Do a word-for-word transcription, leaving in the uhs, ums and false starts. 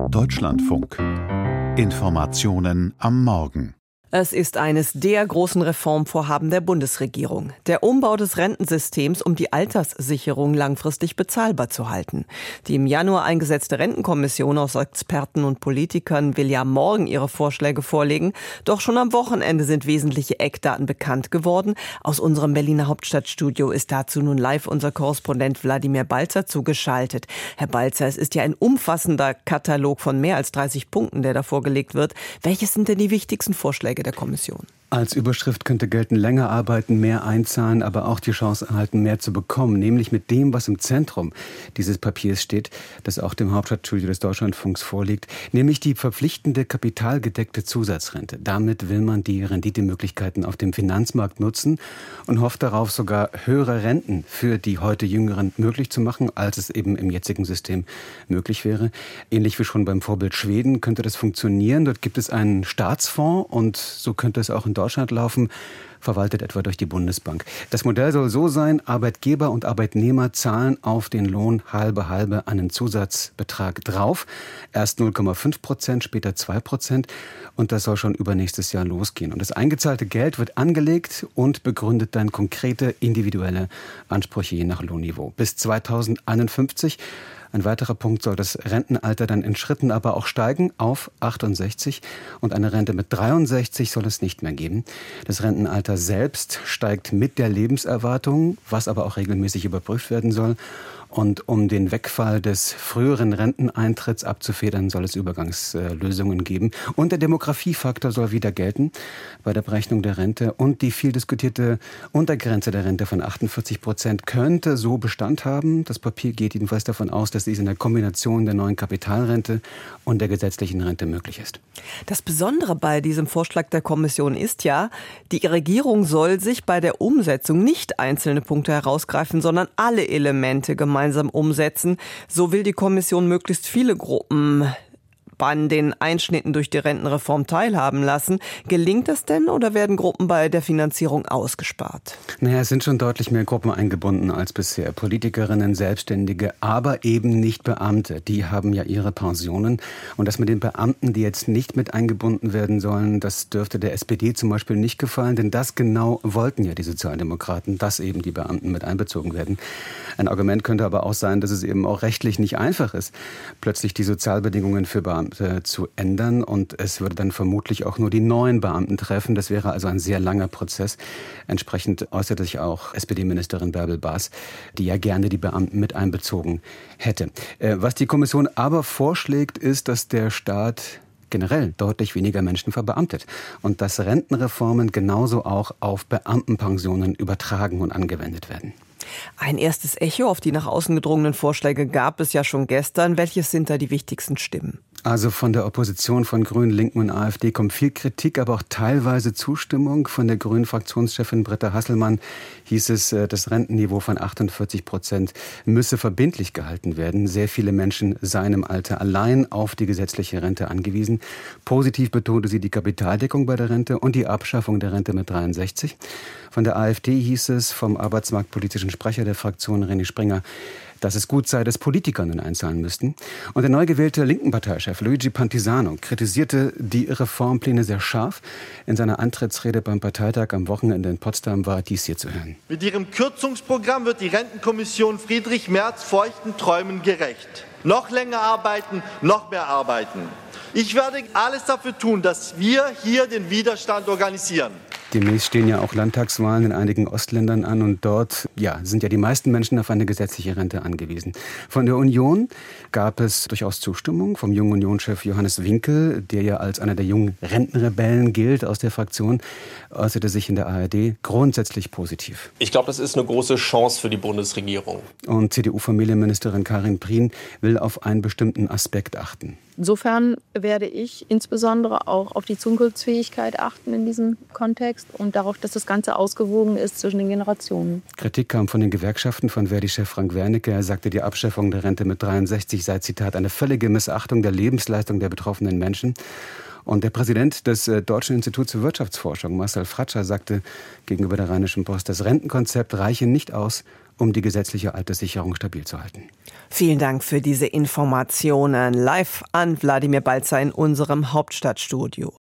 Deutschlandfunk. Informationen am Morgen. Es ist eines der großen Reformvorhaben der Bundesregierung. Der Umbau des Rentensystems, um die Alterssicherung langfristig bezahlbar zu halten. Die im Januar eingesetzte Rentenkommission aus Experten und Politikern will ja morgen ihre Vorschläge vorlegen. Doch schon am Wochenende sind wesentliche Eckdaten bekannt geworden. Aus unserem Berliner Hauptstadtstudio ist dazu nun live unser Korrespondent Wladimir Balzer zugeschaltet. Herr Balzer, es ist ja ein umfassender Katalog von mehr als dreißig Punkten, der da vorgelegt wird. Welches sind denn die wichtigsten Vorschläge der Kommission? Als Überschrift könnte gelten, länger arbeiten, mehr einzahlen, aber auch die Chance erhalten, mehr zu bekommen. Nämlich mit dem, was im Zentrum dieses Papiers steht, das auch dem Hauptstadtstudio des Deutschlandfunks vorliegt, nämlich die verpflichtende kapitalgedeckte Zusatzrente. Damit will man die Renditemöglichkeiten auf dem Finanzmarkt nutzen und hofft darauf, sogar höhere Renten für die heute Jüngeren möglich zu machen, als es eben im jetzigen System möglich wäre. Ähnlich wie schon beim Vorbild Schweden könnte das funktionieren. Dort gibt es einen Staatsfonds und so könnte es auch in Deutschland laufen, verwaltet etwa durch die Bundesbank. Das Modell soll so sein, Arbeitgeber und Arbeitnehmer zahlen auf den Lohn halbe halbe einen Zusatzbetrag drauf. Erst null Komma fünf Prozent, später zwei Prozent und das soll schon übernächstes Jahr losgehen. Und das eingezahlte Geld wird angelegt und begründet dann konkrete individuelle Ansprüche je nach Lohnniveau. Bis zweitausendeinundfünfzig. Ein weiterer Punkt soll das Rentenalter dann in Schritten aber auch steigen auf achtundsechzig und eine Rente mit dreiundsechzig soll es nicht mehr geben. Das Rentenalter selbst steigt mit der Lebenserwartung, was aber auch regelmäßig überprüft werden soll. Und um den Wegfall des früheren Renteneintritts abzufedern, soll es Übergangslösungen geben. Und der Demografiefaktor soll wieder gelten bei der Berechnung der Rente. Und die viel diskutierte Untergrenze der Rente von achtundvierzig Prozent könnte so Bestand haben. Das Papier geht jedenfalls davon aus, dass dies in der Kombination der neuen Kapitalrente und der gesetzlichen Rente möglich ist. Das Besondere bei diesem Vorschlag der Kommission ist ja, die Regierung soll sich bei der Umsetzung nicht einzelne Punkte herausgreifen, sondern alle Elemente gemeinsam gemeinsam umsetzen. So will die Kommission möglichst viele Gruppen an den Einschnitten durch die Rentenreform teilhaben lassen. Gelingt das denn oder werden Gruppen bei der Finanzierung ausgespart? Naja, es sind schon deutlich mehr Gruppen eingebunden als bisher. Politikerinnen, Selbstständige, aber eben nicht Beamte. Die haben ja ihre Pensionen. Und das mit den Beamten, die jetzt nicht mit eingebunden werden sollen, das dürfte der S P D zum Beispiel nicht gefallen. Denn das genau wollten ja die Sozialdemokraten, dass eben die Beamten mit einbezogen werden. Ein Argument könnte aber auch sein, dass es eben auch rechtlich nicht einfach ist, plötzlich die Sozialbedingungen für Beamte zu ändern und es würde dann vermutlich auch nur die neuen Beamten treffen. Das wäre also ein sehr langer Prozess. Entsprechend äußerte sich auch S P D-Ministerin Bärbel Baas, die ja gerne die Beamten mit einbezogen hätte. Was die Kommission aber vorschlägt, ist, dass der Staat generell deutlich weniger Menschen verbeamtet und dass Rentenreformen genauso auch auf Beamtenpensionen übertragen und angewendet werden. Ein erstes Echo auf die nach außen gedrungenen Vorschläge gab es ja schon gestern. Welches sind da die wichtigsten Stimmen? Also von der Opposition, von Grünen, Linken und AfD kommt viel Kritik, aber auch teilweise Zustimmung. Von der Grünen-Fraktionschefin Britta Hasselmann hieß es, das Rentenniveau von achtundvierzig Prozent müsse verbindlich gehalten werden. Sehr viele Menschen seien im Alter allein auf die gesetzliche Rente angewiesen. Positiv betonte sie die Kapitaldeckung bei der Rente und die Abschaffung der Rente mit dreiundsechzig. Von der AfD hieß es vom arbeitsmarktpolitischen Sprecher der Fraktion René Springer, dass es gut sei, dass Politiker nun einzahlen müssten. Und der neu gewählte linken Parteichef Luigi Pantisano kritisierte die Reformpläne sehr scharf. In seiner Antrittsrede beim Parteitag am Wochenende in Potsdam war dies hier zu hören. Mit ihrem Kürzungsprogramm wird die Rentenkommission Friedrich Merz feuchten Träumen gerecht. Noch länger arbeiten, noch mehr arbeiten. Ich werde alles dafür tun, dass wir hier den Widerstand organisieren. Demnächst stehen ja auch Landtagswahlen in einigen Ostländern an und dort ja, sind ja die meisten Menschen auf eine gesetzliche Rente angewiesen. Von der Union gab es durchaus Zustimmung vom jungen Unionschef Johannes Winkel, der ja als einer der jungen Rentenrebellen gilt aus der Fraktion, äußerte sich in der A R D grundsätzlich positiv. Ich glaube, das ist eine große Chance für die Bundesregierung. Und C D U-Familienministerin Karin Prien will auf einen bestimmten Aspekt achten. Insofern werde ich insbesondere auch auf die Zukunftsfähigkeit achten in diesem Kontext und darauf, dass das Ganze ausgewogen ist zwischen den Generationen. Kritik kam von den Gewerkschaften, von Verdi-Chef Frank Wernicke. Er sagte, die Abschaffung der Rente mit dreiundsechzig sei, Zitat, eine völlige Missachtung der Lebensleistung der betroffenen Menschen. Und der Präsident des Deutschen Instituts für Wirtschaftsforschung, Marcel Fratscher, sagte gegenüber der Rheinischen Post, das Rentenkonzept reiche nicht aus, um die gesetzliche Alterssicherung stabil zu halten. Vielen Dank für diese Informationen. Live an Wladimir Balzer in unserem Hauptstadtstudio.